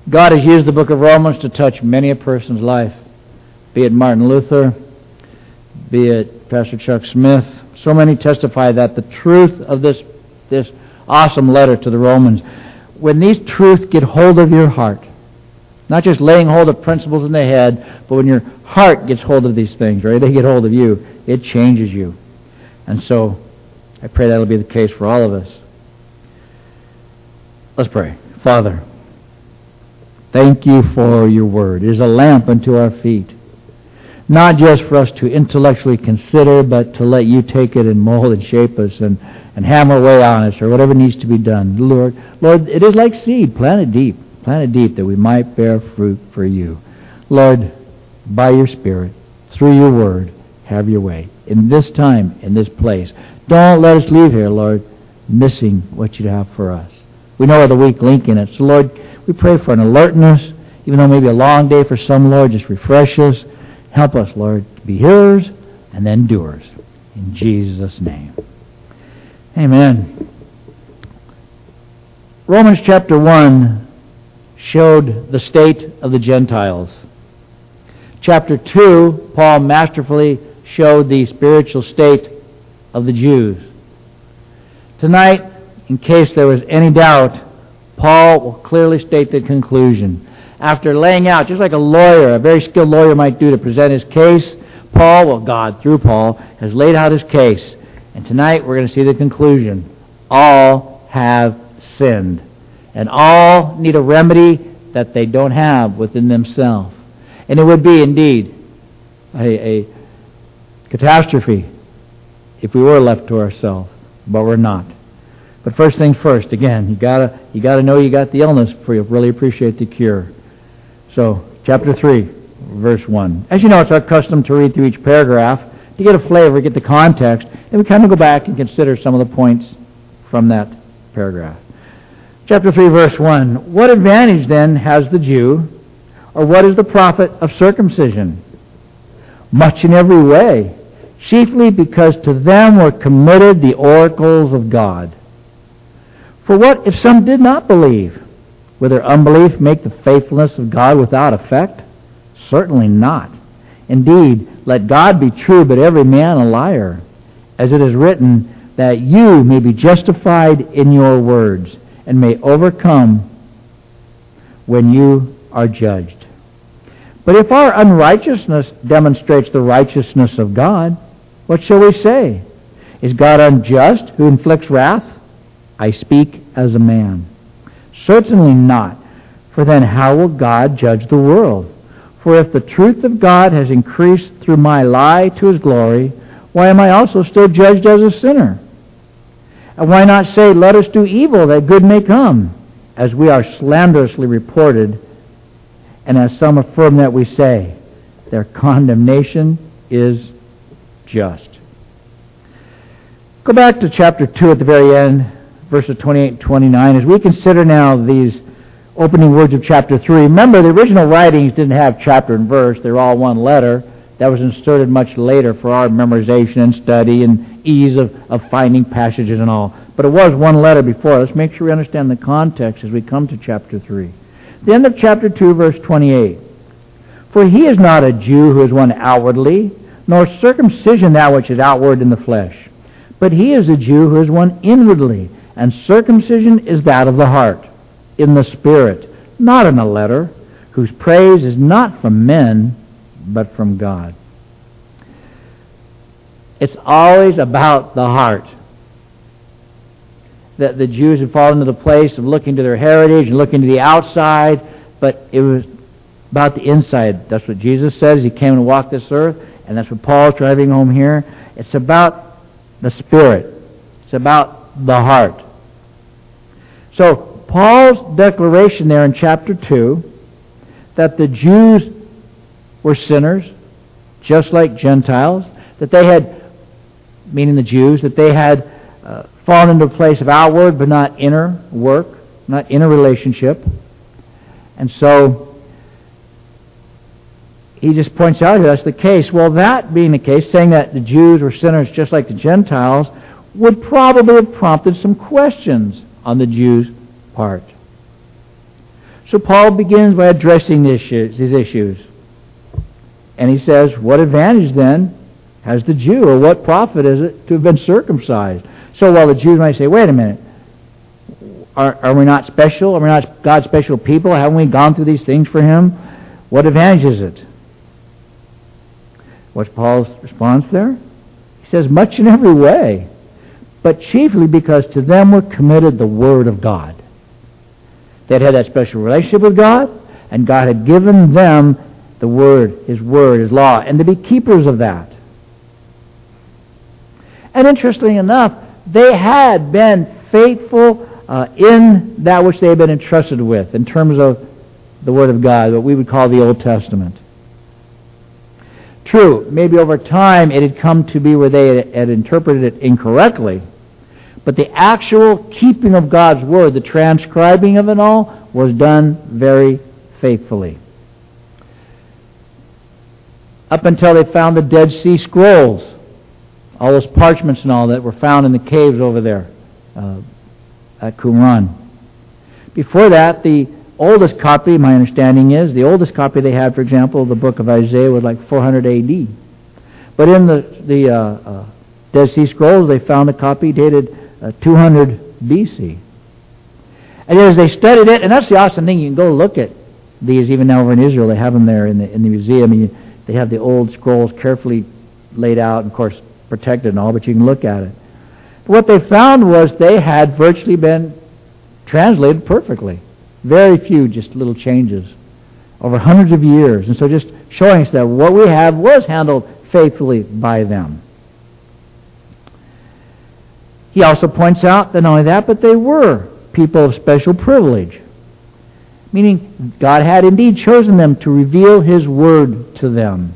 God has used the book of Romans to touch many a person's life, be it Martin Luther, be it Pastor Chuck Smith. So many testify that the truth of this awesome letter to the Romans, when these truths get hold of your heart, not just laying hold of principles in the head, but when your heart gets hold of these things, right, they get hold of you, it changes you. And so I pray that'll be the case for all of us. Let's pray. Father, thank you for your word. It is a lamp unto our feet. Not just for us to intellectually consider, but to let you take it and mold and shape us and hammer away on us, or whatever needs to be done. Lord, it is like seed planted deep that we might bear fruit for you. Lord, by your Spirit, through your word, have your way. In this time, in this place. Don't let us leave here, Lord, missing what you have for us. We know we're the weak link in it. So, Lord, we pray for an alertness, even though maybe a long day for some, Lord, just refresh us. Help us, Lord, to be hearers and then doers. In Jesus' name. Amen. Romans chapter 1 showed the state of the Gentiles. Chapter 2, Paul masterfully showed the spiritual state of the Jews. Tonight, in case there was any doubt, Paul will clearly state the conclusion. After laying out, just like a lawyer, a very skilled lawyer might do to present his case, God, through Paul, has laid out his case. And tonight we're going to see the conclusion. All have sinned. And all need a remedy that they don't have within themselves. And it would be indeed a catastrophe if we were left to ourselves, but we're not. But first things first, again, you gotta know you got the illness before you really appreciate the cure. So, chapter 3, verse 1. As you know, it's our custom to read through each paragraph to get a flavor, get the context, and we kind of go back and consider some of the points from that paragraph. Chapter 3, verse 1. What advantage then has the Jew, or what is the profit of circumcision? Much in every way, chiefly because to them were committed the oracles of God. For what if some did not believe? Will their unbelief make the faithfulness of God without effect? Certainly not. Indeed, let God be true, but every man a liar. As it is written, that you may be justified in your words, and may overcome when you are judged. But if our unrighteousness demonstrates the righteousness of God, what shall we say? Is God unjust who inflicts wrath? I speak as a man. Certainly not. For then how will God judge the world? For if the truth of God has increased through my lie to his glory, why am I also still judged as a sinner? And why not say, let us do evil that good may come, as we are slanderously reported, and as some affirm that we say, their condemnation is just. Go back to chapter 2 at the very end, verses 28 and 29, as we consider now these opening words of chapter 3. Remember, the original writings didn't have chapter and verse. They're all one letter. That was inserted much later for our memorization and study and ease of finding passages and all. But it was one letter before. Let's make sure we understand the context as we come to chapter 3. The end of chapter 2, verse 28. For he is not a Jew who is one outwardly, nor circumcision that which is outward in the flesh. But he is a Jew who is one inwardly, and circumcision is that of the heart, in the Spirit, not in a letter, whose praise is not from men, but from God. It's always about the heart. That the Jews had fallen into the place of looking to their heritage and looking to the outside, but it was about the inside. That's what Jesus said as he came and walked this earth, and that's what Paul's driving home here. It's about the Spirit. It's about the heart. So, Paul's declaration there in chapter 2 that the Jews were sinners, just like Gentiles, that they had, meaning the Jews, that they had fallen into a place of outward but not inner work, not inner relationship. And so he just points out here that's the case. Well, that being the case, saying that the Jews were sinners just like the Gentiles, would probably have prompted some questions on the Jews' part. So Paul begins by addressing these issues. And he says, what advantage then has the Jew, or what profit is it to have been circumcised? So while the Jews might say, wait a minute, are we not special? Are we not God's special people? Haven't we gone through these things for Him? What advantage is it? What's Paul's response there? He says, much in every way, but chiefly because to them were committed the Word of God. They had that special relationship with God, and God had given them the Word, His law, and to be keepers of that. And interestingly enough, they had been faithful in that which they had been entrusted with, in terms of the Word of God, what we would call the Old Testament. True, maybe over time it had come to be where they had interpreted it incorrectly, but the actual keeping of God's Word, the transcribing of it all, was done very faithfully. Up until they found the Dead Sea Scrolls, all those parchments and all that were found in the caves over there at Qumran. Before that, the oldest copy, my understanding is, the oldest copy they had, for example, of the book of Isaiah was like 400 A.D. But in the Dead Sea Scrolls, they found a copy dated 200 B.C. And as they studied it, and that's the awesome thing, you can go look at these even now over in Israel. They have them there in the museum. They have the old scrolls carefully laid out, and of course protected and all, but you can look at it. What they found was they had virtually been translated perfectly. Very few just little changes over hundreds of years. And so just showing us that what we have was handled faithfully by them. He also points out that not only that, but they were people of special privilege. Meaning God had indeed chosen them to reveal His Word to them.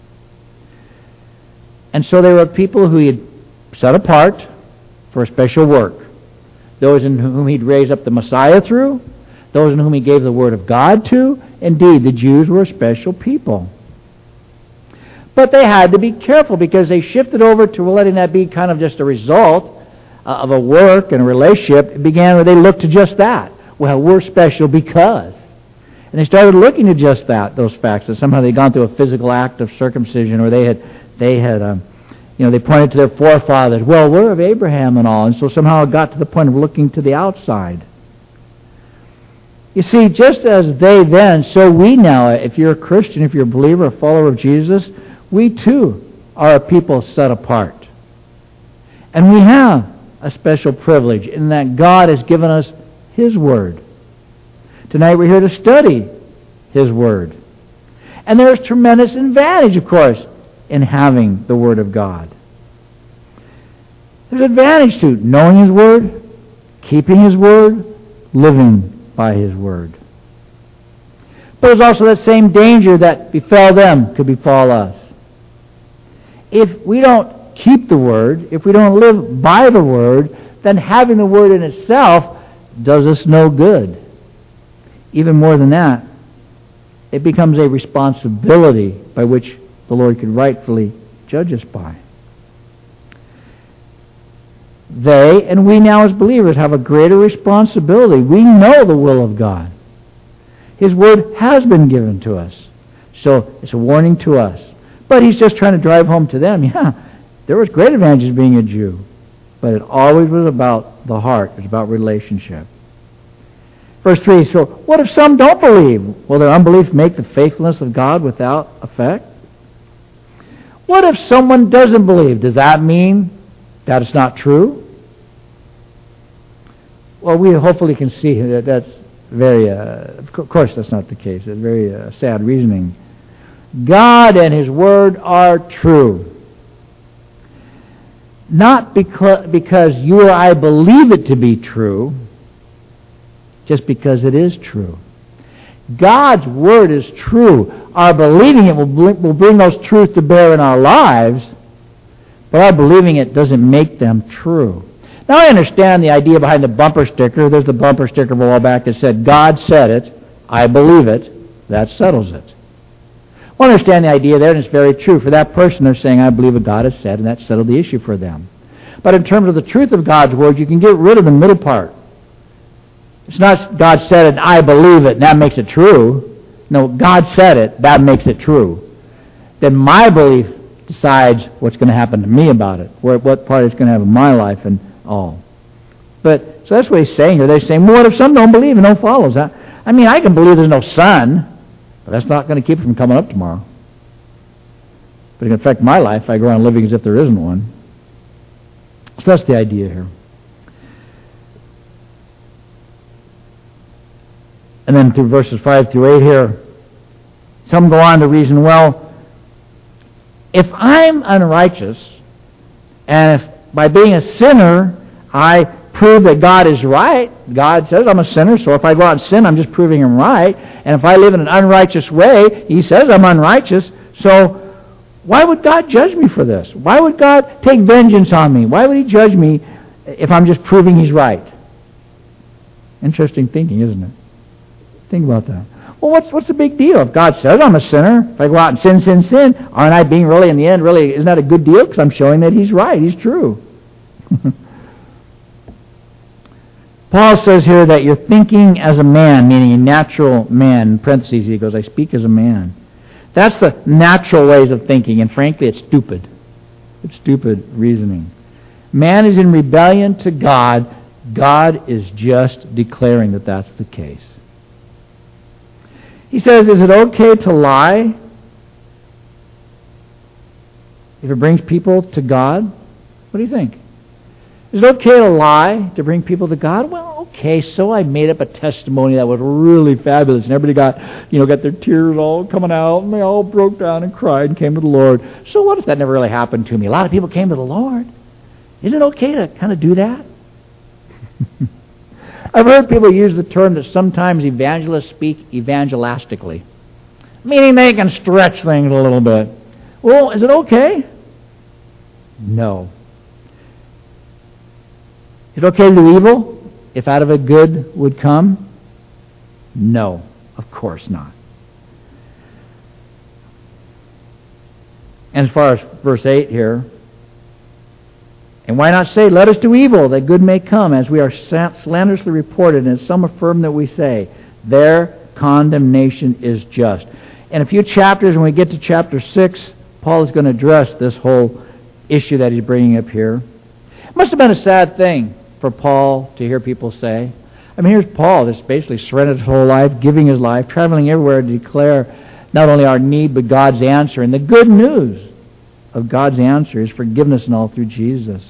And so they were people who He had set apart for a special work. Those in whom He'd raised up the Messiah through, those in whom He gave the Word of God to. Indeed, the Jews were a special people. But they had to be careful because they shifted over to letting that be kind of just a result of a work and a relationship. It began where they looked to just that. Well, we're special because. And they started looking at just that, those facts, that somehow they'd gone through a physical act of circumcision, or they pointed to their forefathers. Well, we're of Abraham and all. And so somehow it got to the point of looking to the outside. You see, just as they then, so we now, if you're a Christian, if you're a believer, a follower of Jesus, we too are a people set apart. And we have a special privilege in that God has given us His Word. Tonight we're here to study His Word. And there's tremendous advantage, of course, in having the Word of God. There's advantage to knowing His Word, keeping His Word, living by His Word. But there's also that same danger that befell them could befall us. If we don't keep the Word, if we don't live by the Word, then having the Word in itself does us no good. Even more than that, it becomes a responsibility by which the Lord could rightfully judge us by. They, and we now as believers, have a greater responsibility. We know the will of God. His Word has been given to us. So it's a warning to us. But He's just trying to drive home to them, there was great advantages being a Jew. But it always was about the heart. It was about relationship. Verse 3, so what if some don't believe? Will their unbelief make the faithfulness of God without effect? What if someone doesn't believe? Does that mean that it's not true? Well, we hopefully can see that that's very, of course that's not the case. It's very sad reasoning. God and His Word are true. Not because you or I believe it to be true, just because it is true. God's Word is true. Our believing it will bring those truths to bear in our lives, but our believing it doesn't make them true. Now, I understand the idea behind the bumper sticker. There's the bumper sticker a while back that said, God said it, I believe it, that settles it. Well, I understand the idea there, and it's very true. For that person, they're saying, I believe what God has said, and that settled the issue for them. But in terms of the truth of God's Word, you can get rid of the middle part. It's not God said it and I believe it and that makes it true. No, God said it, that makes it true. Then my belief decides what's going to happen to me about it, what part it's going to have in my life and all. But, so that's what he's saying here. They're saying, well, what if some don't believe and no follows? I mean, I can believe there's no sun, but that's not going to keep it from coming up tomorrow. But it can affect my life if I go on living as if there isn't one. So that's the idea here. And then through verses 5 through 8 here, some go on to reason, well, if I'm unrighteous, and if by being a sinner, I prove that God is right, God says I'm a sinner, so if I go out and sin, I'm just proving Him right, and if I live in an unrighteous way, He says I'm unrighteous, so why would God judge me for this? Why would God take vengeance on me? Why would He judge me if I'm just proving He's right? Interesting thinking, isn't it? Think about that. Well, what's the big deal? If God says I'm a sinner, if I go out and sin, aren't I being really, in the end, really, isn't that a good deal? Because I'm showing that He's right, He's true. Paul says here that you're thinking as a man, meaning a natural man. In parentheses, he goes, I speak as a man. That's the natural ways of thinking, and frankly, it's stupid. It's stupid reasoning. Man is in rebellion to God. God is just declaring that that's the case. He says, is it okay to lie if it brings people to God? What do you think? Is it okay to lie to bring people to God? Well, okay, so I made up a testimony that was really fabulous, and everybody got their tears all coming out, and they all broke down and cried and came to the Lord. So what if that never really happened to me? A lot of people came to the Lord. Is it okay to kind of do that? I've heard people use the term that sometimes evangelists speak evangelistically, meaning they can stretch things a little bit. Well, is it okay? No. Is it okay to do evil if out of it good would come? No, of course not. And as far as verse 8 here, and why not say, let us do evil, that good may come, as we are slanderously reported, and as some affirm that we say, their condemnation is just. In a few chapters, when we get to chapter 6, Paul is going to address this whole issue that he's bringing up here. It must have been a sad thing for Paul to hear people say. I mean, here's Paul, that's basically surrendered his whole life, giving his life, traveling everywhere to declare not only our need, but God's answer. And the good news of God's answer is forgiveness and all through Jesus.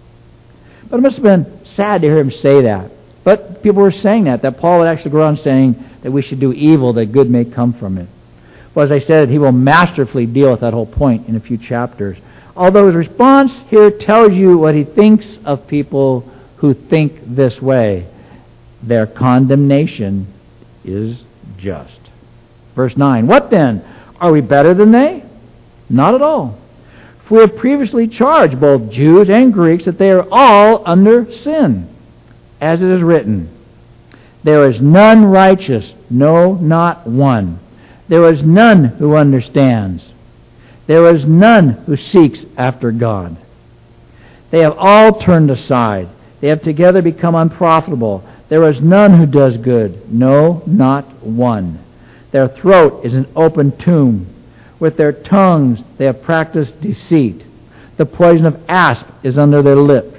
But it must have been sad to hear him say that. But people were saying that Paul would actually go around saying that we should do evil, that good may come from it. Well, as I said, he will masterfully deal with that whole point in a few chapters. Although his response here tells you what he thinks of people who think this way. Their condemnation is just. Verse 9, what then? Are we better than they? Not at all. For we have previously charged both Jews and Greeks that they are all under sin. As it is written, there is none righteous, no, not one. There is none who understands. There is none who seeks after God. They have all turned aside. They have together become unprofitable. There is none who does good, no, not one. Their throat is an open tomb. With their tongues they have practiced deceit. The poison of asp is under their lip,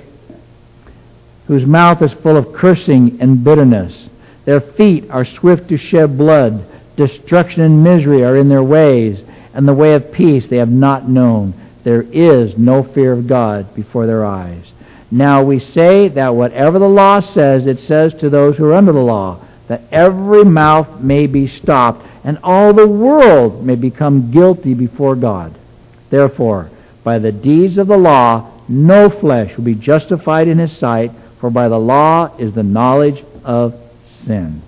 whose mouth is full of cursing and bitterness. Their feet are swift to shed blood. Destruction and misery are in their ways, and the way of peace they have not known. There is no fear of God before their eyes. Now we say that whatever the law says, it says to those who are under the law, that every mouth may be stopped, and all the world may become guilty before God. Therefore, by the deeds of the law, no flesh will be justified in his sight, for by the law is the knowledge of sin.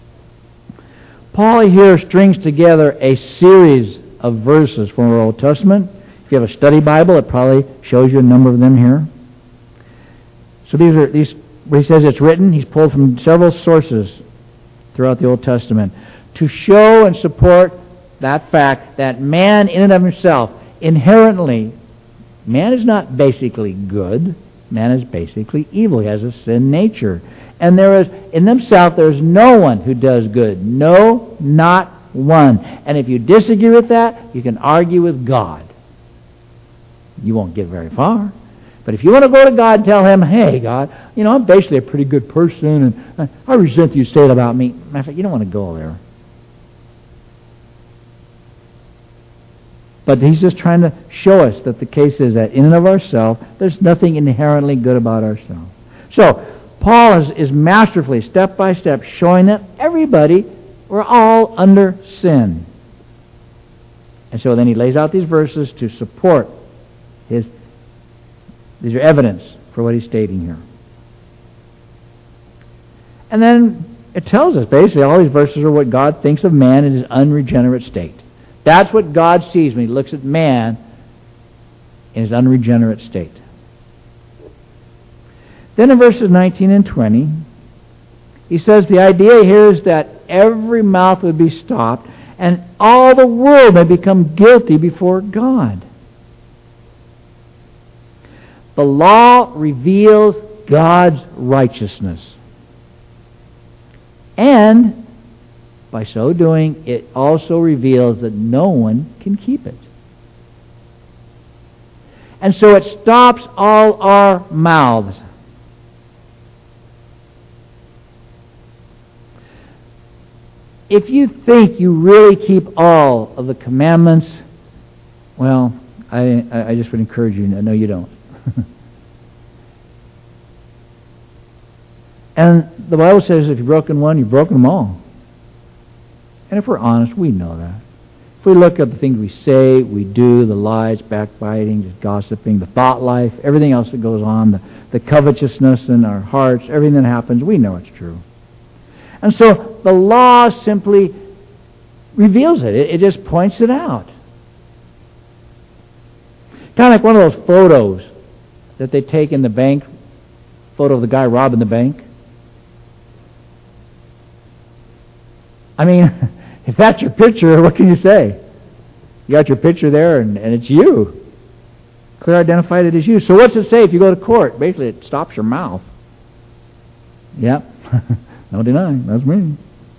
Paul here strings together a series of verses from our Old Testament. If you have a study Bible, it probably shows you a number of them here. So these where he says it's written, he's pulled from several sources throughout the Old Testament to show and support that fact that man in and of himself, inherently, man is not basically good. Man is basically evil. He has a sin nature. and there is, in themselves, there is no one who does good. No, not one. And if you disagree with that, you can argue with God. You won't get very far. But if you want to go to God and tell Him, hey, God, I'm basically a pretty good person, and I resent you saying about me. Matter of fact, you don't want to go there. But He's just trying to show us that the case is that in and of ourselves, there's nothing inherently good about ourselves. So, Paul is masterfully, step by step, showing that everybody, we're all under sin. And so then he lays out these verses to support these are evidence for what he's stating here. And then it tells us, basically, all these verses are what God thinks of man in his unregenerate state. That's what God sees when He looks at man in his unregenerate state. Then in verses 19 and 20, he says the idea here is that every mouth would be stopped and all the world may become guilty before God. The law reveals God's righteousness. And by so doing, it also reveals that no one can keep it. And so it stops all our mouths. If you think you really keep all of the commandments, well, I just would encourage you, no, you don't. And the Bible says if you've broken one, you've broken them all. And if we're honest, we know that. If we look at the things we say, we do, the lies, backbiting, just gossiping, the thought life, everything else that goes on, the covetousness in our hearts, everything that happens, we know it's true. And so the law simply reveals it. It just points it out. Kind of like one of those photos that they take in the bank, photo of the guy robbing the bank. I mean, if that's your picture, what can you say? You got your picture there, and it's you. Clear identified it as you. So what's it say if you go to court? Basically, it stops your mouth. Yep. No denying. That's me.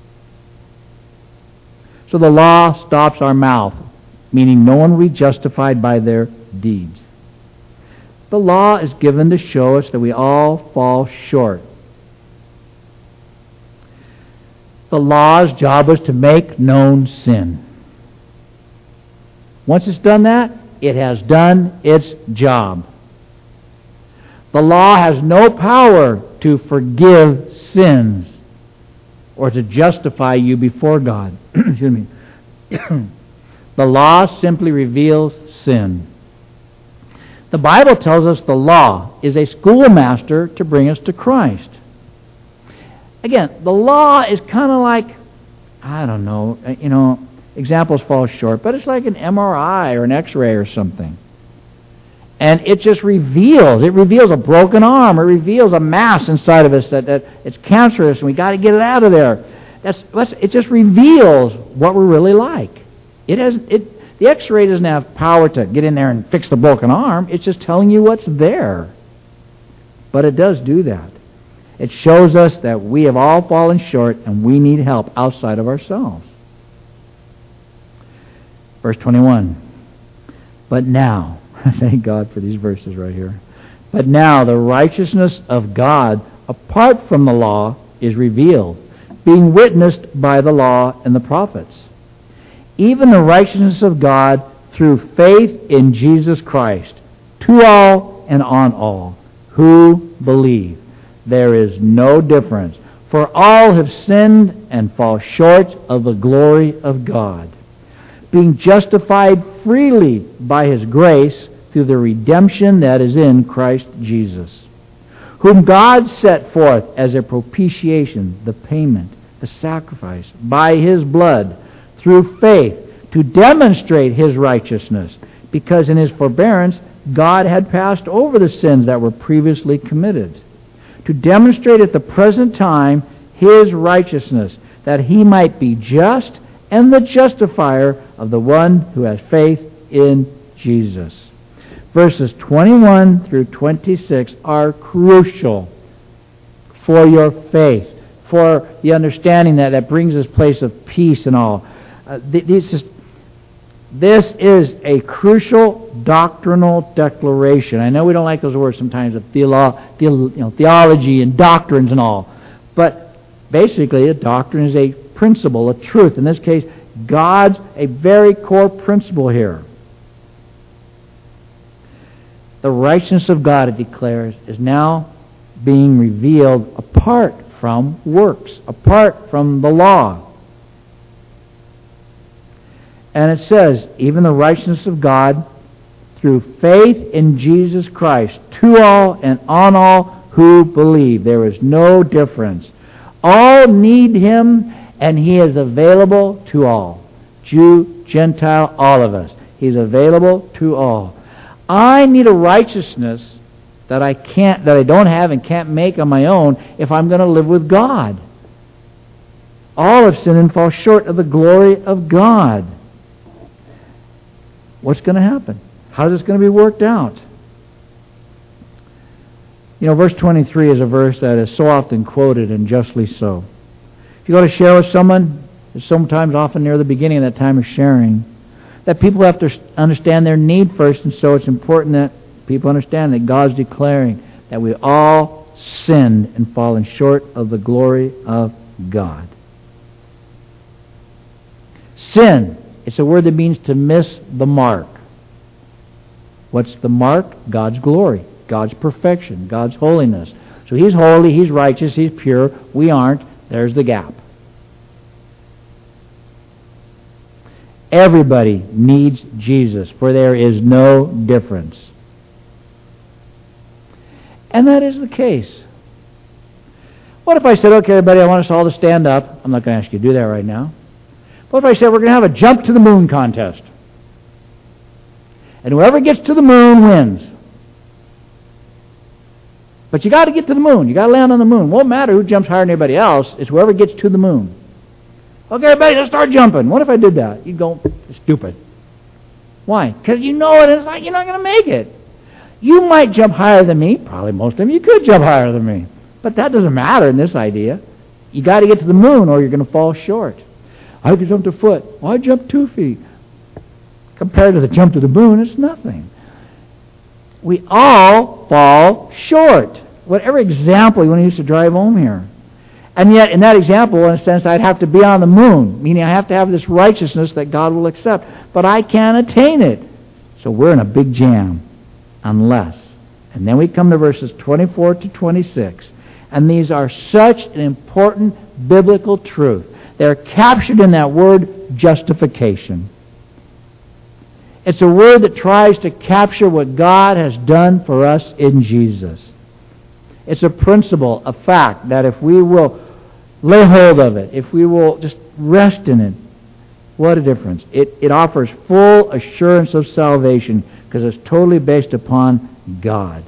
So the law stops our mouth, meaning no one will be justified by their deeds. The law is given to show us that we all fall short. The law's job is to make known sin. Once it's done that, it has done its job. The law has no power to forgive sins or to justify you before God. Excuse me. The law simply reveals sin. The Bible tells us the law is a schoolmaster to bring us to Christ. Again, the law is kind of like, I don't know, examples fall short, but it's like an MRI or an X-ray or something. And it just reveals a broken arm, it reveals a mass inside of us that it's cancerous and we got to get it out of there. It just reveals what we're really like. The X-ray doesn't have power to get in there and fix the broken arm. It's just telling you what's there. But it does do that. It shows us that we have all fallen short and we need help outside of ourselves. Verse 21. But now, thank God for these verses right here. But now the righteousness of God apart from the law is revealed, being witnessed by the law and the prophets. Even the righteousness of God through faith in Jesus Christ, to all and on all who believe. There is no difference, for all have sinned and fall short of the glory of God, being justified freely by His grace through the redemption that is in Christ Jesus, whom God set forth as a propitiation, the payment, the sacrifice, by His blood, through faith, to demonstrate His righteousness, because in His forbearance God had passed over the sins that were previously committed, to demonstrate at the present time His righteousness, that He might be just and the justifier of the one who has faith in Jesus. Verses 21 through 26 are crucial for your faith, for the understanding that brings us place of peace and all. This is a crucial doctrinal declaration. I know we don't like those words sometimes of theology and doctrines and all, but basically a doctrine is a principle, a truth. In this case, God's a very core principle here. The righteousness of God, it declares, is now being revealed apart from works, apart from the law. And it says, even the righteousness of God through faith in Jesus Christ, to all and on all who believe. There is no difference. All need Him, and He is available to all. Jew, Gentile, all of us. He's available to all. I need a righteousness that I don't have and can't make on my own if I'm going to live with God. All have sinned and fall short of the glory of God. What's going to happen? How is this going to be worked out? You know, verse 23 is a verse that is so often quoted, and justly so. If you go to share with someone, it's sometimes often near the beginning of that time of sharing, that people have to understand their need first, and so it's important that people understand that God's declaring that we all sinned and fallen short of the glory of God. Sin, it's a word that means to miss the mark. What's the mark? God's glory, God's perfection, God's holiness. So He's holy, He's righteous, He's pure. We aren't. There's the gap. Everybody needs Jesus, for there is no difference. And that is the case. What if I said, okay, everybody, I want us all to stand up. I'm not going to ask you to do that right now. What if I said we're going to have a jump to the moon contest? And whoever gets to the moon wins. But you got to get to the moon. You got to land on the moon. Won't matter who jumps higher than anybody else. It's whoever gets to the moon. Okay, everybody, let's start jumping. What if I did that? You'd go, stupid. Why? Because you know it. It's like you're not going to make it. You might jump higher than me. Probably most of them. You could jump higher than me. But that doesn't matter in this idea. You got to get to the moon or you're going to fall short. I could jump a foot. Well, I jumped 2 feet. Compared to the jump to the moon, it's nothing. We all fall short. Whatever example you want to use to drive home here. And yet, in that example, in a sense, I'd have to be on the moon, meaning I have to have this righteousness that God will accept. But I can't attain it. So we're in a big jam. Unless. And then we come to verses 24 to 26. And these are such an important biblical truth. They're captured in that word, justification. It's a word that tries to capture what God has done for us in Jesus. It's a principle, a fact, that if we will lay hold of it, if we will just rest in it, what a difference. It offers full assurance of salvation because it's totally based upon God.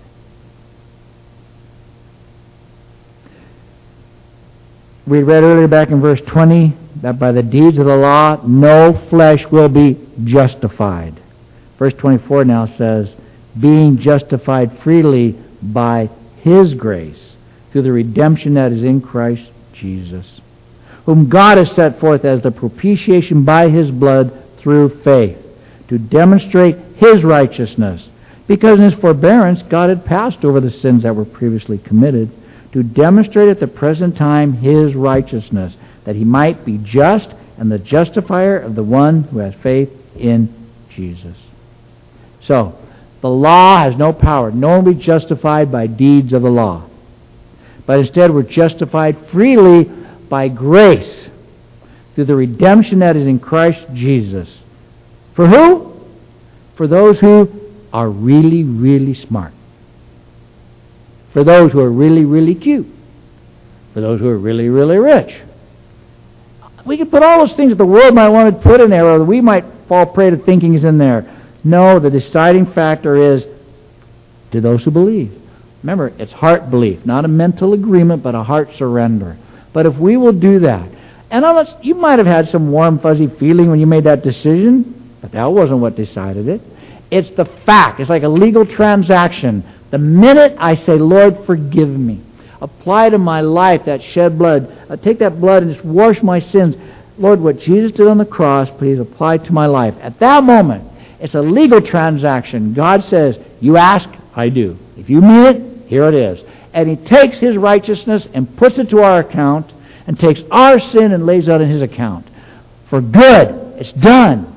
We read earlier back in verse 20 that by the deeds of the law no flesh will be justified. Verse 24 now says, being justified freely by His grace through the redemption that is in Christ Jesus, whom God has set forth as the propitiation by His blood through faith, to demonstrate His righteousness, because in His forbearance God had passed over the sins that were previously committed, to demonstrate at the present time His righteousness, that He might be just and the justifier of the one who has faith in Jesus. So, the law has no power. No one will be justified by deeds of the law. But instead we're justified freely by grace through the redemption that is in Christ Jesus. For who? For those who are really, really smart. For those who are really, really cute. For those who are really, really rich. We could put all those things that the world might want to put in there, or we might fall prey to thinking is in there. No, the deciding factor is to those who believe. Remember, it's heart belief, not a mental agreement, but a heart surrender. But if we will do that, and you might have had some warm, fuzzy feeling when you made that decision, but that wasn't what decided it. It's the fact. It's like a legal transaction. The minute I say, Lord, forgive me, apply to my life that shed blood. Take that blood and just wash my sins. Lord, what Jesus did on the cross, please apply to my life. At that moment, it's a legal transaction. God says, you ask, I do. If you mean it, here it is. And He takes His righteousness and puts it to our account and takes our sin and lays it on His account. For good. It's done.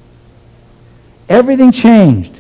Everything changed.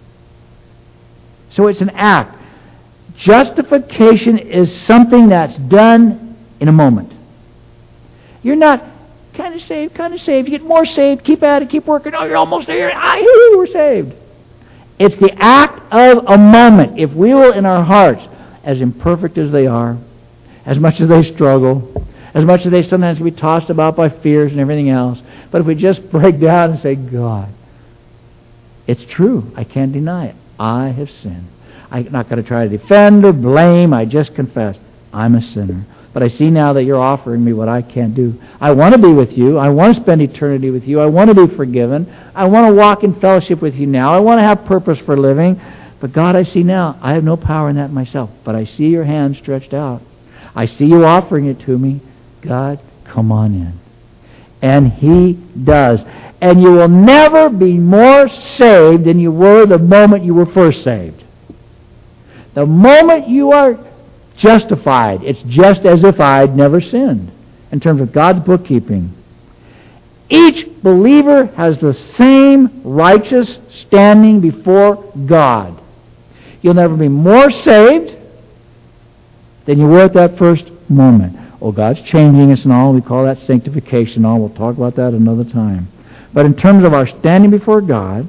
So it's an act. Justification is something that's done in a moment. You're not kind of saved. You get more saved. Keep at it. Keep working. Oh, you're almost there. You were saved. It's the act of a moment. If we will, in our hearts, as imperfect as they are, as much as they struggle, as much as they sometimes can be tossed about by fears and everything else, but if we just break down and say, God, it's true. I can't deny it. I have sinned. I'm not going to try to defend or blame. I just confess I'm a sinner. But I see now that you're offering me what I can't do. I want to be with you. I want to spend eternity with you. I want to be forgiven. I want to walk in fellowship with you now. I want to have purpose for living. But God, I see now, I have no power in that myself. But I see your hand stretched out. I see you offering it to me. God, come on in. And He does. And you will never be more saved than you were the moment you were first saved. The moment you are justified, it's just as if I'd never sinned in terms of God's bookkeeping. Each believer has the same righteous standing before God. You'll never be more saved than you were at that first moment. Oh, God's changing us and all. We call that sanctification and all. We'll talk about that another time. But in terms of our standing before God,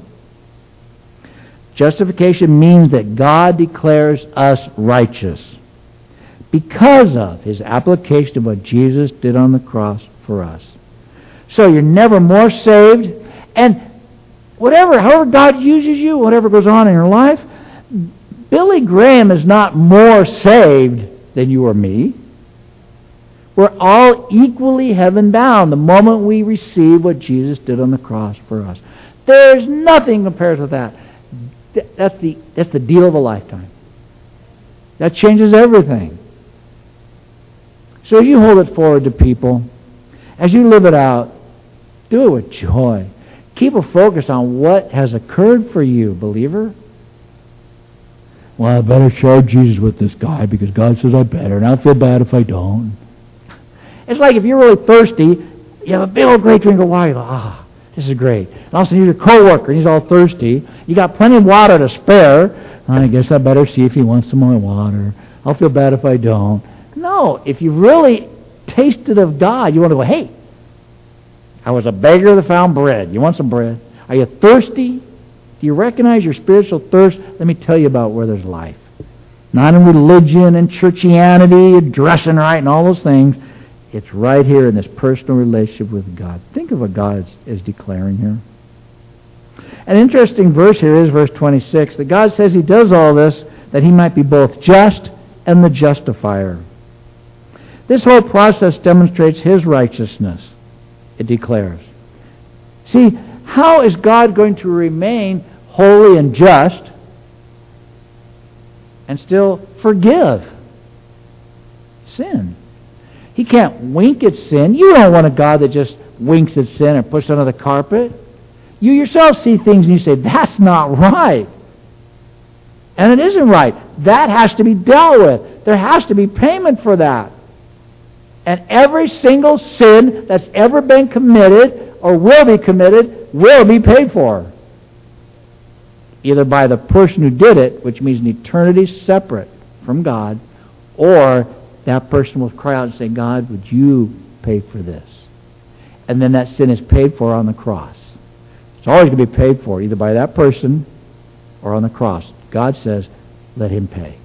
justification means that God declares us righteous because of His application of what Jesus did on the cross for us. So you're never more saved, and however God uses you, whatever goes on in your life, Billy Graham is not more saved than you or me. We're all equally heaven-bound the moment we receive what Jesus did on the cross for us. There's nothing compares with that. That's the deal of a lifetime. That changes everything. So as you hold it forward to people, as you live it out, do it with joy. Keep a focus on what has occurred for you, believer. Well, I better share Jesus with this guy because God says I better, and I'll feel bad if I don't. It's like if you're really thirsty, you have a big old great drink of water, you go, this is great. And all of a sudden you're a coworker, and he's all thirsty. You got plenty of water to spare. I guess I better see if he wants some more water. I'll feel bad if I don't. No, if you really tasted of God, you want to go, hey, I was a beggar that found bread. You want some bread? Are you thirsty? Do you recognize your spiritual thirst? Let me tell you about where there's life. Not in religion and churchianity and dressing right and all those things. It's right here in this personal relationship with God. Think of what God is declaring here. An interesting verse here is verse 26, that God says He does all this that He might be both just and the justifier. This whole process demonstrates His righteousness, it declares. See, how is God going to remain holy and just and still forgive sin? He can't wink at sin. You don't want a God that just winks at sin and pushes it under the carpet. You yourself see things and you say, that's not right. And it isn't right. That has to be dealt with. There has to be payment for that. And every single sin that's ever been committed or will be committed will be paid for. Either by the person who did it, which means an eternity separate from God, or that person will cry out and say, God, would you pay for this? And then that sin is paid for on the cross. It's always going to be paid for, either by that person or on the cross. God says, let Him pay.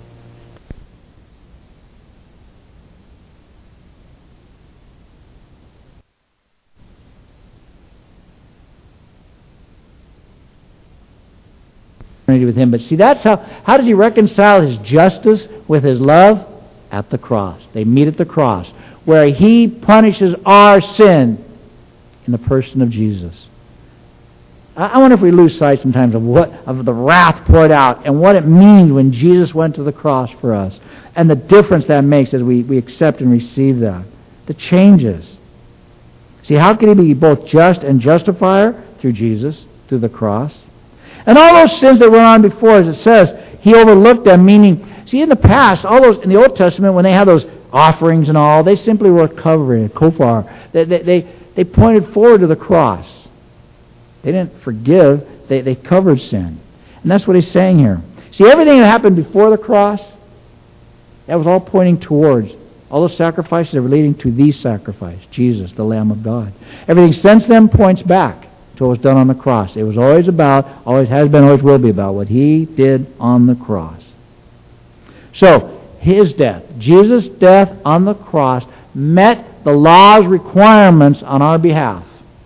With Him. But see, that's how does He reconcile His justice with His love? At the cross. They meet at the cross, where He punishes our sin in the person of Jesus. I wonder if we lose sight sometimes of the wrath poured out and what it means when Jesus went to the cross for us, and the difference that makes as we accept and receive that. The changes. See, how can he be both just and justifier? Through Jesus, through the cross. And all those sins that were on before, as it says, he overlooked them, meaning, see, in the past, all those in the Old Testament, when they had those offerings and all, they simply were covering, kofar. They pointed forward to the cross. They didn't forgive, they covered sin. And that's what he's saying here. See, everything that happened before the cross, that was all pointing towards, all those sacrifices that were leading to the sacrifice, Jesus, the Lamb of God. Everything since then points back to what was done on the cross. It was always about, always has been, always will be about what he did on the cross. So, his death, Jesus' death on the cross, met the law's requirements on our behalf,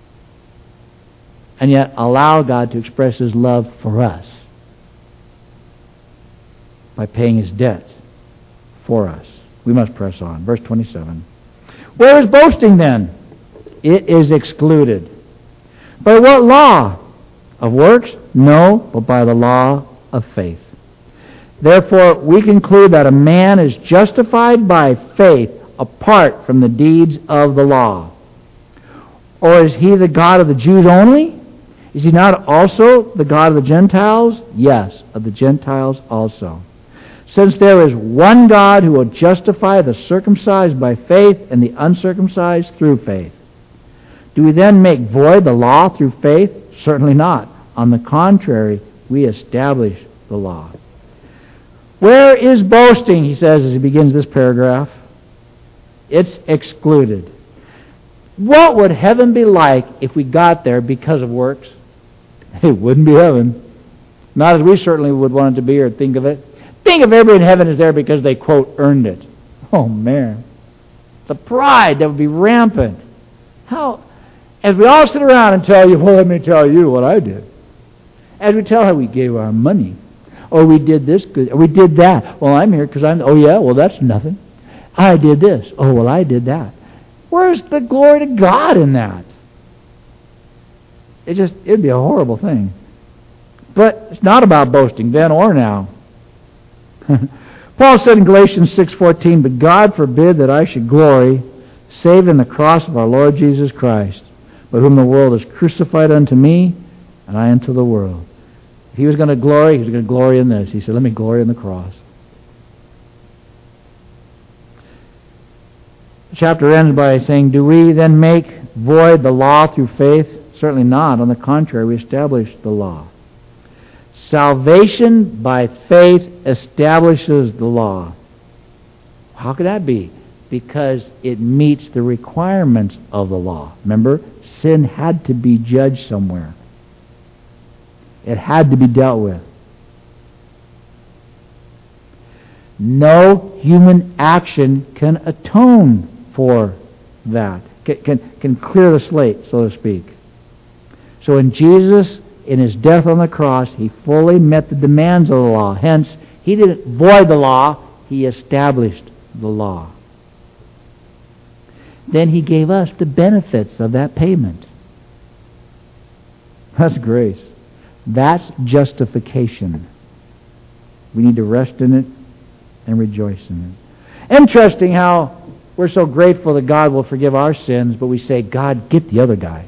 and yet allow God to express his love for us by paying his debt for us. We must press on. Verse 27. Where is boasting then? It is excluded. By what law? Of works? No, but by the law of faith. Therefore, we conclude that a man is justified by faith apart from the deeds of the law. Or is he the God of the Jews only? Is he not also the God of the Gentiles? Yes, of the Gentiles also. Since there is one God who will justify the circumcised by faith and the uncircumcised through faith. Do we then make void the law through faith? Certainly not. On the contrary, we establish the law. Where is boasting, he says as he begins this paragraph? It's excluded. What would heaven be like if we got there because of works? It wouldn't be heaven. Not as we certainly would want it to be or think of it. Think if everybody in heaven is there because they, quote, earned it. Oh, man. The pride that would be rampant. How, as we all sit around and tell you, well, let me tell you what I did. As we tell how we gave our money. Or we did this good. Or we did that. Well, I'm here because oh yeah, well, that's nothing. I did this. Oh, well, I did that. Where's the glory to God in that? It'd be a horrible thing. But it's not about boasting then or now. Paul said in Galatians 6:14, but God forbid that I should glory, save in the cross of our Lord Jesus Christ, by whom the world is crucified unto me, and I unto the world. If he was going to glory, he was going to glory in this. He said, let me glory in the cross. The chapter ends by saying, do we then make void the law through faith? Certainly not. On the contrary, we establish the law. Salvation by faith establishes the law. How could that be? Because it meets the requirements of the law. Remember, sin had to be judged somewhere. It had to be dealt with. No human action can atone for that, can clear the slate, so to speak. So in Jesus, in his death on the cross, he fully met the demands of the law. Hence, he didn't void the law, he established the law. Then he gave us the benefits of that payment. That's grace. That's justification. We need to rest in it and rejoice in it. Interesting how we're so grateful that God will forgive our sins, but we say, God, get the other guy.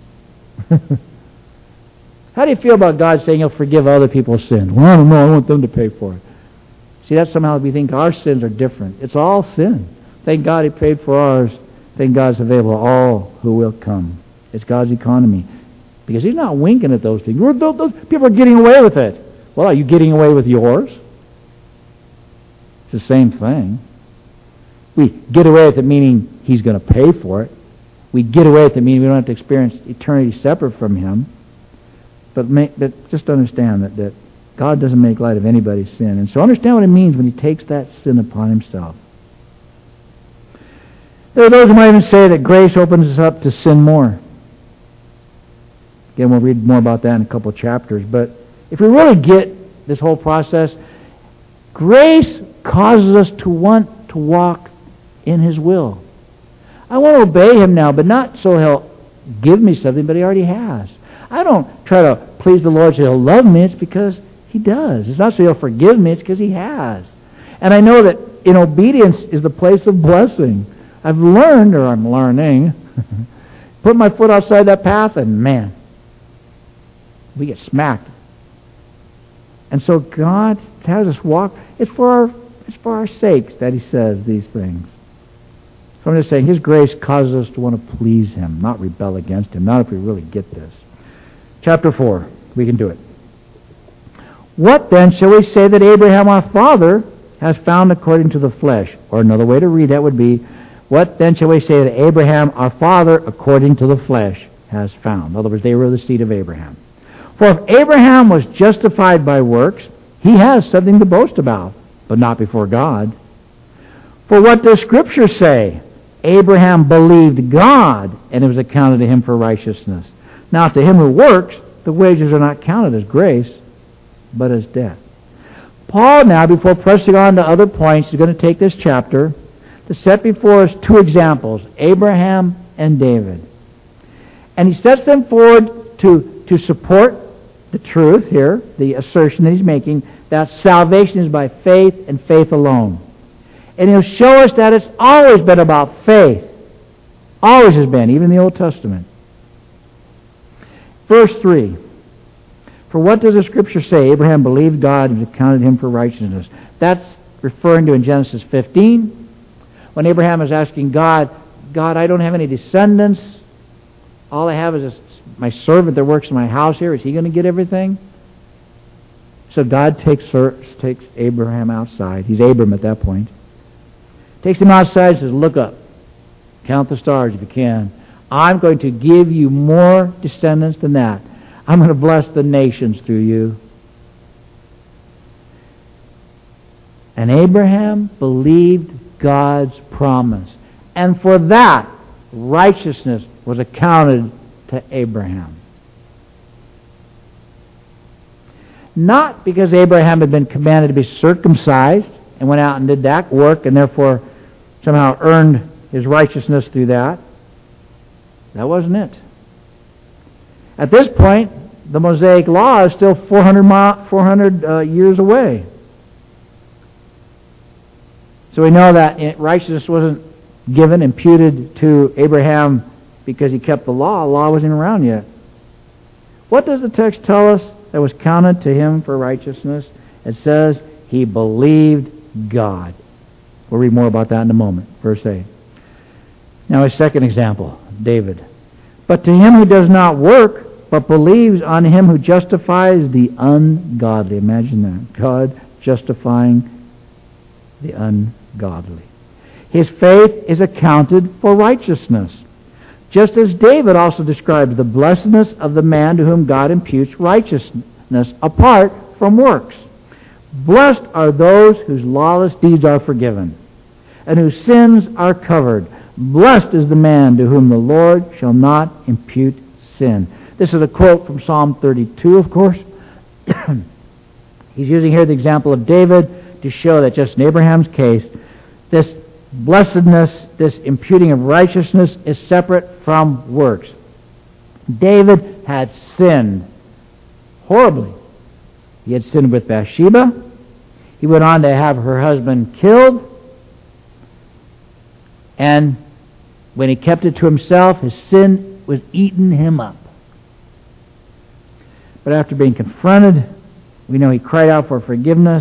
How do you feel about God saying he'll forgive other people's sins? Well, I don't know, I want them to pay for it. See, that's somehow we think our sins are different. It's all sin. Thank God he paid for ours. Thank God it's available to all who will come. It's God's economy. Because he's not winking at those things. Those people are getting away with it. Well, are you getting away with yours? It's the same thing. We get away with it meaning he's going to pay for it. We get away with it meaning we don't have to experience eternity separate from him. But just understand that God doesn't make light of anybody's sin. And so understand what it means when he takes that sin upon himself. There are those who might even say that grace opens us up to sin more. Again, we'll read more about that in a couple of chapters. But if we really get this whole process, grace causes us to want to walk in his will. I want to obey him now, but not so he'll give me something, but he already has. I don't try to please the Lord so He'll love me. It's because He does. It's not so He'll forgive me. It's because He has. And I know that in obedience is the place of blessing. I've learned, or I'm learning, put my foot outside that path, and man, we get smacked. And so God has us walk. It's for our sakes that He says these things. So I'm just saying His grace causes us to want to please Him, not rebel against Him, not if we really get this. Chapter 4. We can do it. What then shall we say that Abraham our father has found according to the flesh? Or another way to read that would be, what then shall we say that Abraham our father according to the flesh has found? In other words, they were the seed of Abraham. For if Abraham was justified by works, he has something to boast about, but not before God. For what does Scripture say? Abraham believed God, and it was accounted to him for righteousness. Now to him who works, the wages are not counted as grace, but as debt. Paul now, before pressing on to other points, is going to take this chapter to set before us two examples, Abraham and David. And he sets them forward to support the truth here, the assertion that he's making, that salvation is by faith and faith alone. And he'll show us that it's always been about faith. Always has been, even in the Old Testament. Verse 3. For what does the Scripture say? Abraham believed God and accounted him for righteousness. That's referring to in Genesis 15, when Abraham is asking God, God, I don't have any descendants. All I have is my servant that works in my house here. Is he going to get everything? So God takes Abraham outside. He's Abram at that point. Takes him outside and says, look up. Count the stars if you can. I'm going to give you more descendants than that. I'm going to bless the nations through you. And Abraham believed God's promise. And for that, righteousness was accounted to Abraham. Not because Abraham had been commanded to be circumcised and went out and did that work and therefore somehow earned his righteousness through that. That wasn't it. At this point, the Mosaic Law is still 400 years away. So we know that righteousness wasn't imputed to Abraham because he kept the law. The law wasn't around yet. What does the text tell us that was counted to him for righteousness? It says he believed God. We'll read more about that in a moment. Verse 8. Now a second example, David. But to him who does not work, but believes on him who justifies the ungodly. Imagine that. God justifying the ungodly. His faith is accounted for righteousness. Just as David also describes the blessedness of the man to whom God imputes righteousness apart from works. Blessed are those whose lawless deeds are forgiven, and whose sins are covered. Blessed is the man to whom the Lord shall not impute sin. This is a quote from Psalm 32, of course. He's using here the example of David to show that just in Abraham's case, this blessedness, this imputing of righteousness is separate from works. David had sinned horribly. He had sinned with Bathsheba. He went on to have her husband killed. And when he kept it to himself, his sin was eating him up. But after being confronted, we know he cried out for forgiveness.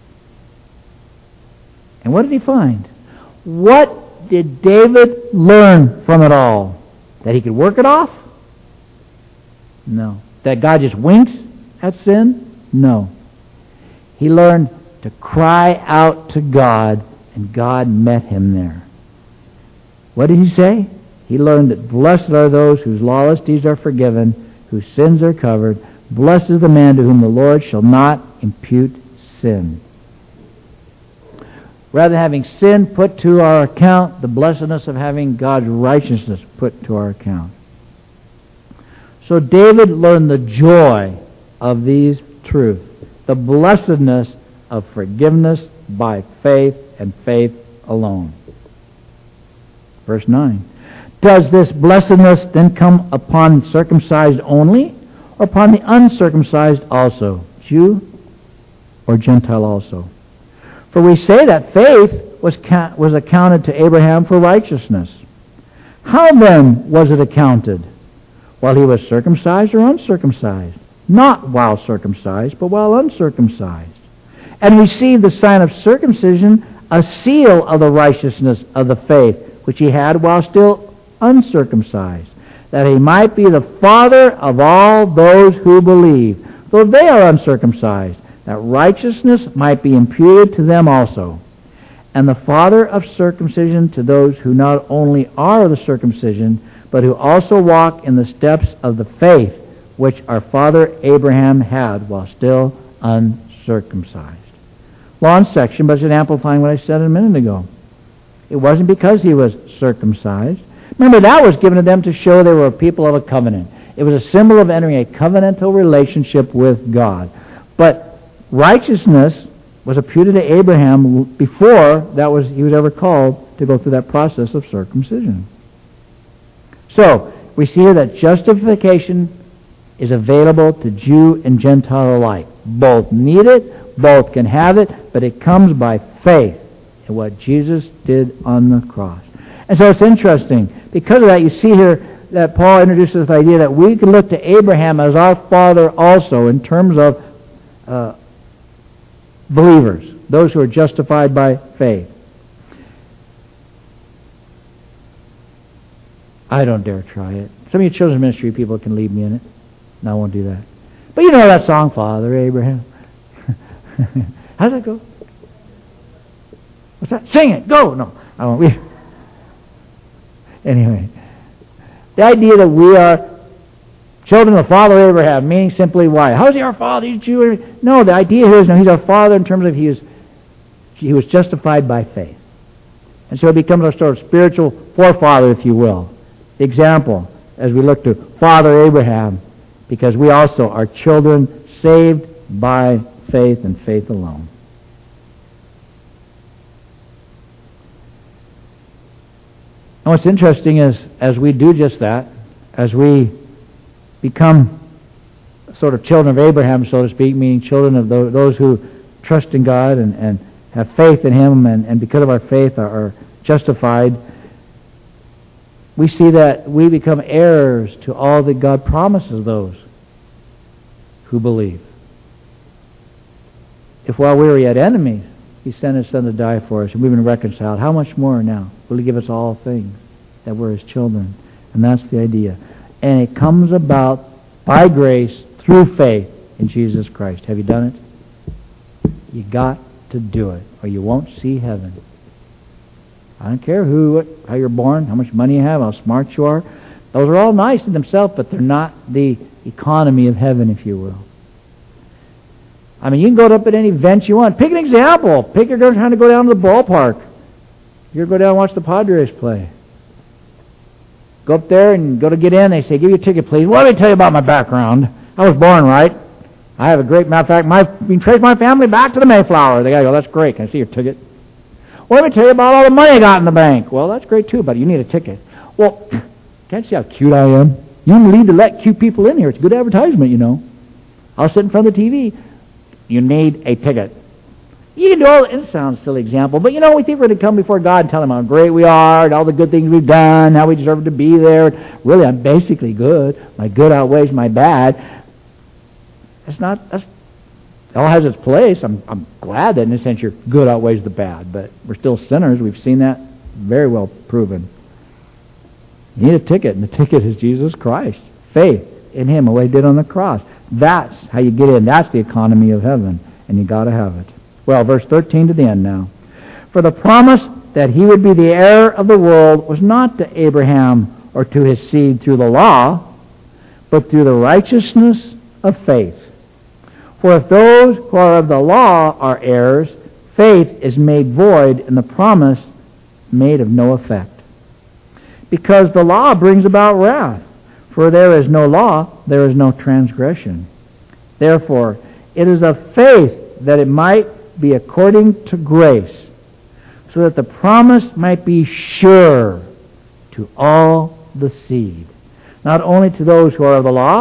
And what did he find? What did David learn from it all? That he could work it off? No. That God just winks at sin? No. He learned to cry out to God, and God met him there. What did he say? He learned that blessed are those whose lawless deeds are forgiven, whose sins are covered. Blessed is the man to whom the Lord shall not impute sin. Rather than having sin put to our account, the blessedness of having God's righteousness put to our account. So David learned the joy of these truths, the blessedness of forgiveness by faith and faith alone. Verse 9. Does this blessedness then come upon circumcised only, or upon the uncircumcised also, Jew or Gentile also? For we say that faith was accounted to Abraham for righteousness. How then was it accounted? While he was circumcised or uncircumcised? Not while circumcised, but while uncircumcised. And received the sign of circumcision, a seal of the righteousness of the faith which he had while still uncircumcised, that he might be the father of all those who believe, though they are uncircumcised, that righteousness might be imputed to them also. And the father of circumcision to those who not only are of the circumcision, but who also walk in the steps of the faith which our father Abraham had while still uncircumcised. Long section, but it's amplifying what I said a minute ago. It wasn't because he was circumcised. Remember, that was given to them to show they were a people of a covenant. It was a symbol of entering a covenantal relationship with God. But righteousness was imputed to Abraham before he was ever called to go through that process of circumcision. So, we see here that justification is available to Jew and Gentile alike. Both need it, both can have it, but it comes by faith in what Jesus did on the cross. And so it's interesting. Because of that, you see here that Paul introduces the idea that we can look to Abraham as our father also in terms of believers, those who are justified by faith. I don't dare try it. Some of you children's ministry people can lead me in it. No, I won't do that. But you know that song, Father Abraham. How does that go? What's that? Sing it. Go. No, I won't. Anyway, the idea that we are children of Father Abraham, meaning simply why? How is he our father? He's Jew. No, the idea here is no, he's our father in terms of he was justified by faith. And so he becomes our sort of spiritual forefather, if you will. The example, as we look to Father Abraham, because we also are children saved by faith and faith alone. And what's interesting is, as we do just that, as we become sort of children of Abraham, so to speak, meaning children of those who trust in God and have faith in Him, and because of our faith are justified, we see that we become heirs to all that God promises those who believe. If while we were yet enemies, He sent His Son to die for us, and we've been reconciled, how much more now will He give us all things that we're His children? And that's the idea. And it comes about by grace through faith in Jesus Christ. Have you done it? You got to do it, or you won't see heaven. I don't care how you're born, how much money you have, how smart you are. Those are all nice in themselves, but they're not the economy of heaven, if you will. I mean, you can go up at any event you want. Pick an example. Pick your girl trying to go down to the ballpark. You're going to go down and watch the Padres play. Go up there and go to get in. They say, give you a ticket, please. Well, let me tell you about my background. I was born right. I have a great, matter of fact, we can trace my family back to the Mayflower. The guy goes, that's great. Can I see your ticket? Well, let me tell you about all the money I got in the bank. Well, that's great too, but you need a ticket. Well, can't you see how cute I am? You need to let cute people in here. It's good advertisement, you know. I'll sit in front of the TV. You need a ticket. You can do all, it sounds a silly example, but you know, we think we're going to come before God and tell Him how great we are, and all the good things we've done, how we deserve to be there. Really, I'm basically good. My good outweighs my bad. It all has its place. I'm glad that in a sense your good outweighs the bad, but we're still sinners. We've seen that very well proven. You need a ticket, and the ticket is Jesus Christ. Faith in Him, what He did on the cross. That's how you get in. That's the economy of heaven, and you got to have it. Well, verse 13 to the end now. For the promise that he would be the heir of the world was not to Abraham or to his seed through the law, but through the righteousness of faith. For if those who are of the law are heirs, faith is made void and the promise made of no effect. Because the law brings about wrath. For there is no law, there is no transgression. Therefore, it is of faith that it might be according to grace, so that the promise might be sure to all the seed, not only to those who are of the law,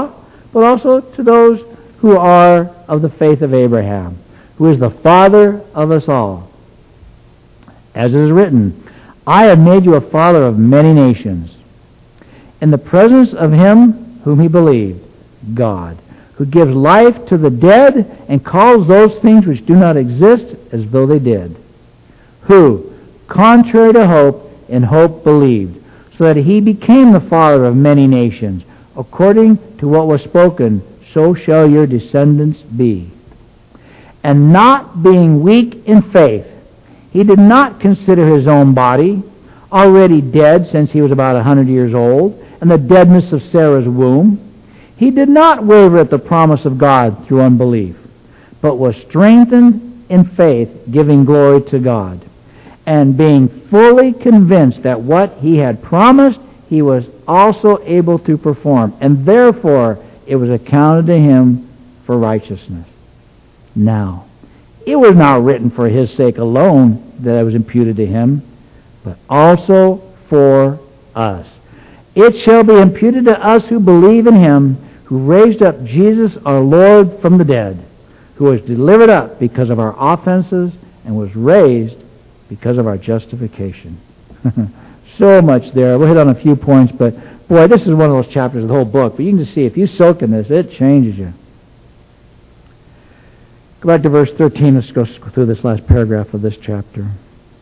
but also to those who are of the faith of Abraham, who is the father of us all. As it is written, I have made you a father of many nations, in the presence of him whom he believed, God, who gives life to the dead and calls those things which do not exist as though they did, who, contrary to hope, in hope believed, so that he became the father of many nations, according to what was spoken, so shall your descendants be. And not being weak in faith, he did not consider his own body already dead since he was about 100 years old, and the deadness of Sarah's womb. He did not waver at the promise of God through unbelief, but was strengthened in faith, giving glory to God, and being fully convinced that what he had promised he was also able to perform, and therefore it was accounted to him for righteousness. Now, it was not written for his sake alone that it was imputed to him, but also for us. It shall be imputed to us who believe in him, who raised up Jesus our Lord from the dead, who was delivered up because of our offenses and was raised because of our justification. So much there. We'll hit on a few points, but boy, this is one of those chapters of the whole book. But you can just see, if you soak in this, it changes you. Go back to verse 13. Let's go through this last paragraph of this chapter.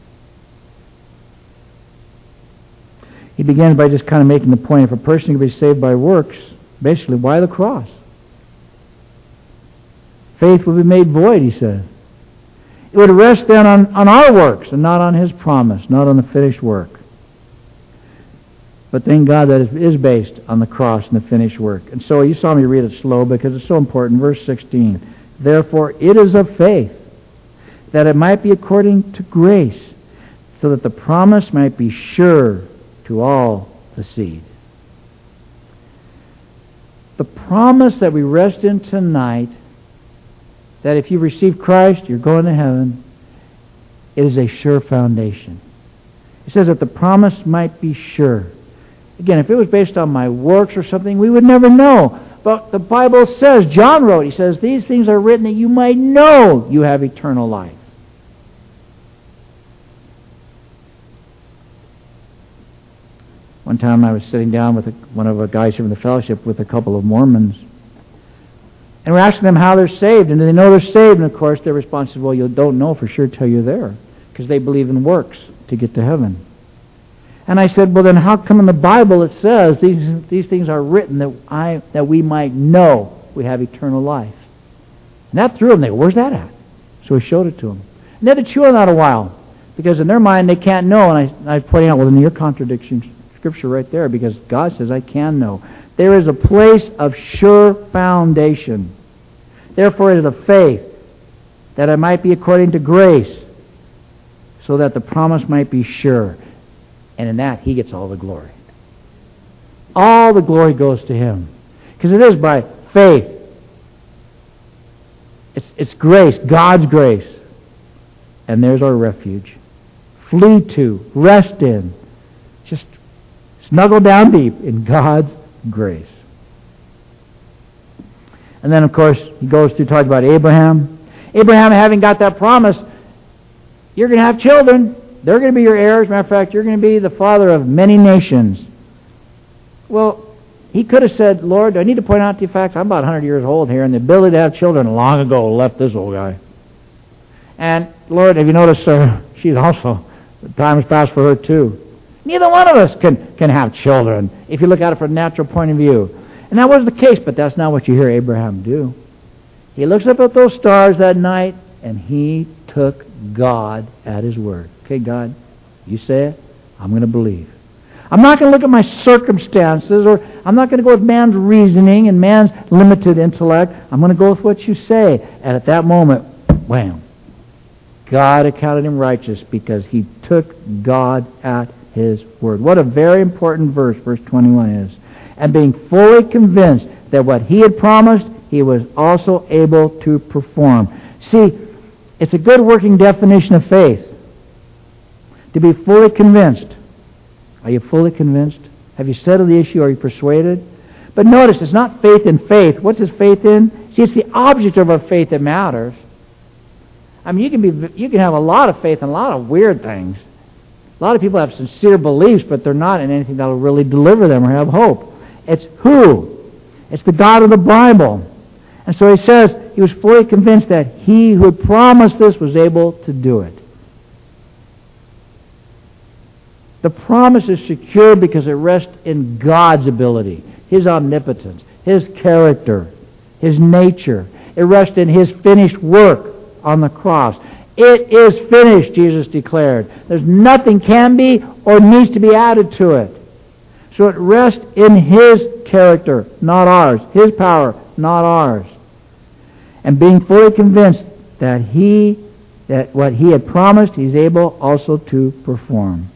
He begins by just kind of making the point, if a person can be saved by works, basically, why the cross? Faith will be made void, he says. It would rest then on our works and not on his promise, not on the finished work. But thank God that it is based on the cross and the finished work. And so you saw me read it slow because it's so important. Verse 16. Therefore it is of faith, that it might be according to grace, so that the promise might be sure to all the seed. The promise that we rest in tonight, that if you receive Christ, you're going to heaven, it is a sure foundation. It says that the promise might be sure. Again, if it was based on my works or something, we would never know. But the Bible says, John wrote, he says, these things are written that you might know you have eternal life. One time I was sitting down with one of the guys here from the fellowship with a couple of Mormons. And we're asking them how they're saved. And do they know they're saved? And of course their response is, well, you don't know for sure till you're there. Because they believe in works to get to heaven. And I said, well then how come in the Bible it says these things are written that we might know we have eternal life? And that threw them. They go, where's that at? So we showed it to them. And they had to chew on that a while. Because in their mind they can't know. And I was pointing out, well then you're contradicting Scripture right there, because God says I can know. There is a place of sure foundation. Therefore it is of faith, that it might be according to grace, so that the promise might be sure. And in that, he gets all the glory. All the glory goes to him. Because it is by faith. It's grace, God's grace. And there's our refuge. Flee to, rest in. Just snuggle down deep in God's grace. And then, of course, he goes through talking about Abraham. Abraham, having got that promise, you're going to have children. They're going to be your heirs. Matter of fact, you're going to be the father of many nations. Well, he could have said, Lord, I need to point out the fact I'm about 100 years old here, and the ability to have children long ago left this old guy. And, Lord, have you noticed, sir, she's also, the time has passed for her too. Neither one of us can have children, if you look at it from a natural point of view. And that was the case, but that's not what you hear Abraham do. He looks up at those stars that night, and he took God at his word. Okay, God, you say it, I'm going to believe. I'm not going to look at my circumstances, or I'm not going to go with man's reasoning and man's limited intellect. I'm going to go with what you say. And at that moment, wham, God accounted him righteous because he took God at his word. What a very important verse 21 is. And being fully convinced that what he had promised, he was also able to perform. See, it's a good working definition of faith. To be fully convinced. Are you fully convinced? Have you settled the issue? Are you persuaded? But notice, it's not faith in faith. What's his faith in? See, it's the object of our faith that matters. I mean, you can have a lot of faith in a lot of weird things. A lot of people have sincere beliefs, but they're not in anything that will really deliver them or have hope. It's who? It's the God of the Bible. And so he says he was fully convinced that he who had promised this was able to do it. The promise is secure because it rests in God's ability, His omnipotence, His character, His nature. It rests in His finished work on the cross. It is finished, Jesus declared. There's nothing can be or needs to be added to it. So it rests in His character, not ours. His power, not ours. And being fully convinced that what He had promised, He's able also to perform.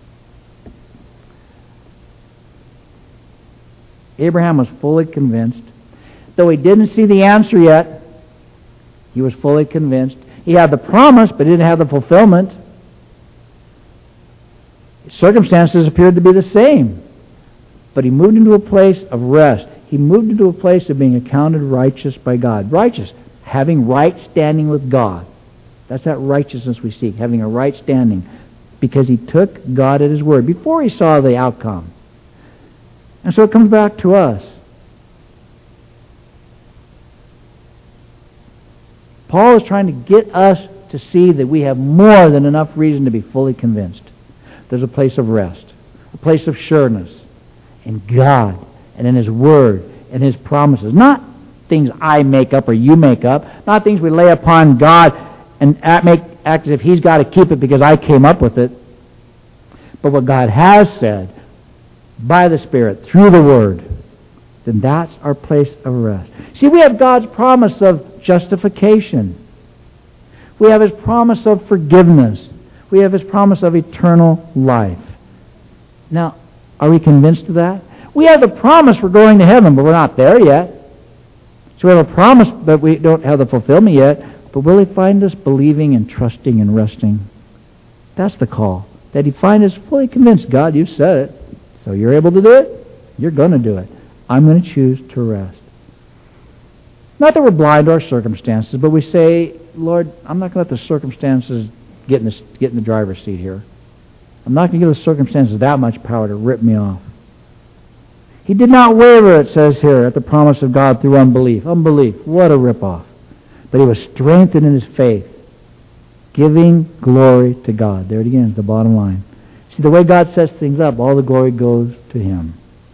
Abraham was fully convinced. Though he didn't see the answer yet, he was fully convinced. He had the promise, but didn't have the fulfillment. Circumstances appeared to be the same. But he moved into a place of rest. He moved into a place of being accounted righteous by God. Righteous, having right standing with God. That's that righteousness we seek, having a right standing. Because he took God at His word before he saw the outcome. And so it comes back to us. Paul is trying to get us to see that we have more than enough reason to be fully convinced. There's a place of rest, a place of sureness in God and in His Word and His promises. Not things I make up or you make up, not things we lay upon God and act as if He's got to keep it because I came up with it. But what God has said by the Spirit, through the Word, then that's our place of rest. See, we have God's promise of justification. We have His promise of forgiveness. We have His promise of eternal life. Now, are we convinced of that? We have the promise we're going to heaven, but we're not there yet. So we have a promise, but we don't have the fulfillment yet. But will He find us believing and trusting and resting? That's the call. That He find us fully convinced, God, you said it. So you're able to do it? You're going to do it. I'm going to choose to rest. Not that we're blind to our circumstances, but we say, Lord, I'm not going to let the circumstances get in the driver's seat here. I'm not going to give the circumstances that much power to rip me off. He did not waver, it says here, at the promise of God through unbelief. Unbelief, what a rip-off. But he was strengthened in his faith, giving glory to God. There it again is the bottom line. See, the way God sets things up, all the glory goes to Him.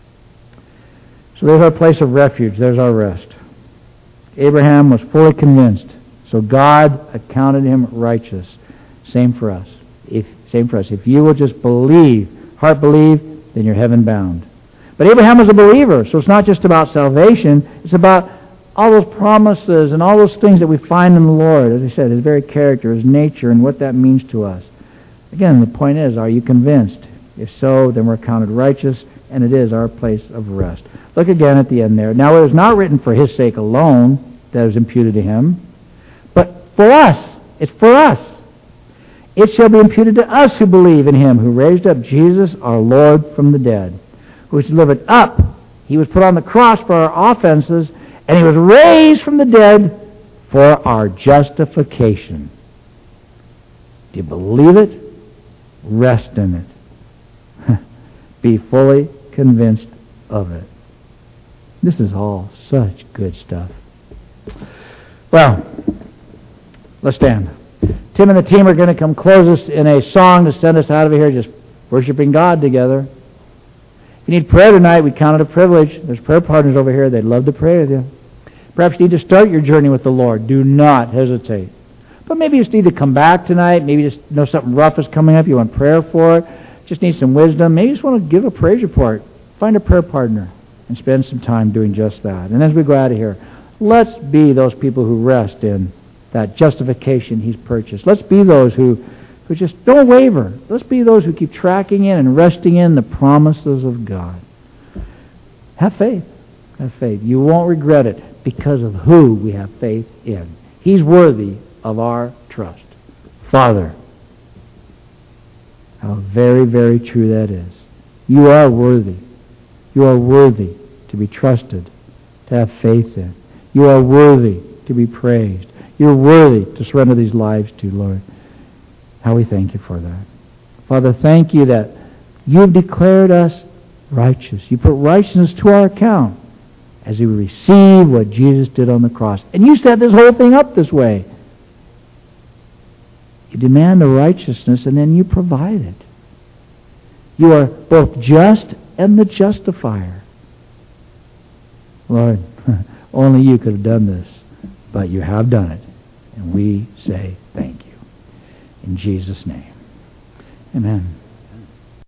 So there's our place of refuge. There's our rest. Abraham was fully convinced. So God accounted him righteous. Same for us. If you will just believe, heart believe, then you're heaven bound. But Abraham was a believer, so it's not just about salvation. It's about all those promises and all those things that we find in the Lord. As I said, His very character, His nature, and what that means to us. Again, the point is, are you convinced? If so, then we're counted righteous, and it is our place of rest. Look again at the end there. Now, it was not written for his sake alone that it was imputed to him, but for us. It's for us. It shall be imputed to us who believe in Him who raised up Jesus, our Lord, from the dead, who was delivered up. He was put on the cross for our offenses, and He was raised from the dead for our justification. Do you believe it? Rest in it. Be fully convinced of it. This is all such good stuff. Well, let's stand. Tim and the team are going to come close us in a song to send us out of here just worshiping God together. If you need prayer tonight, we count it a privilege. There's prayer partners over here. They'd love to pray with you. Perhaps you need to start your journey with the Lord. Do not hesitate. But maybe you just need to come back tonight. Maybe you just know something rough is coming up. You want prayer for it. Just need some wisdom. Maybe you just want to give a praise report. Find a prayer partner and spend some time doing just that. And as we go out of here, let's be those people who rest in that justification He's purchased. Let's be those who just don't waver. Let's be those who keep tracking in and resting in the promises of God. Have faith. Have faith. You won't regret it because of who we have faith in. He's worthy of our trust. Father, how very, very true that is. You are worthy. You are worthy to be trusted, to have faith in. You are worthy to be praised. You're worthy to surrender these lives to, Lord. How we thank you for that. Father, thank you that you've declared us righteous. You put righteousness to our account as we receive what Jesus did on the cross. And you set this whole thing up this way. You demand the righteousness and then you provide it. You are both just and the justifier. Lord, only you could have done this, but you have done it. And we say thank you. In Jesus' name. Amen.